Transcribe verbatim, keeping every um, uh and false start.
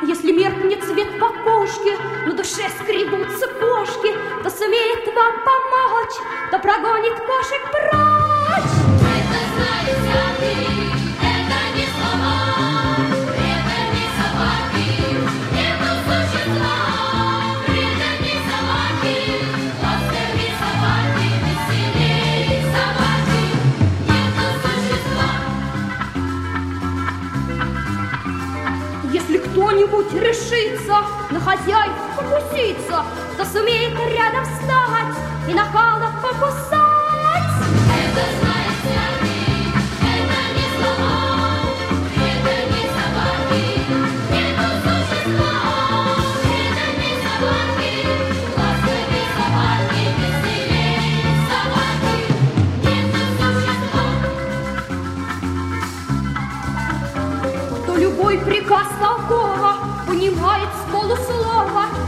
Если меркнет свет в окошке, на душе скребутся кошки, то сумеет вам помочь, то прогонит кошек прочь. Это знает всякий, это не слова, это не собаки, нету существа. Это не собаки, ласковее собаки, веселее собаки, нету существа. Если кто-нибудь решится на хозяев покуситься, то сумеет рядом встать и нахально покусать. Это знает всякий, это не слова, это не собаки, нету существа. Это не собаки, ласковее собаки, веселее собаки, нету существа. То любой приказ толково понимает с полуслова,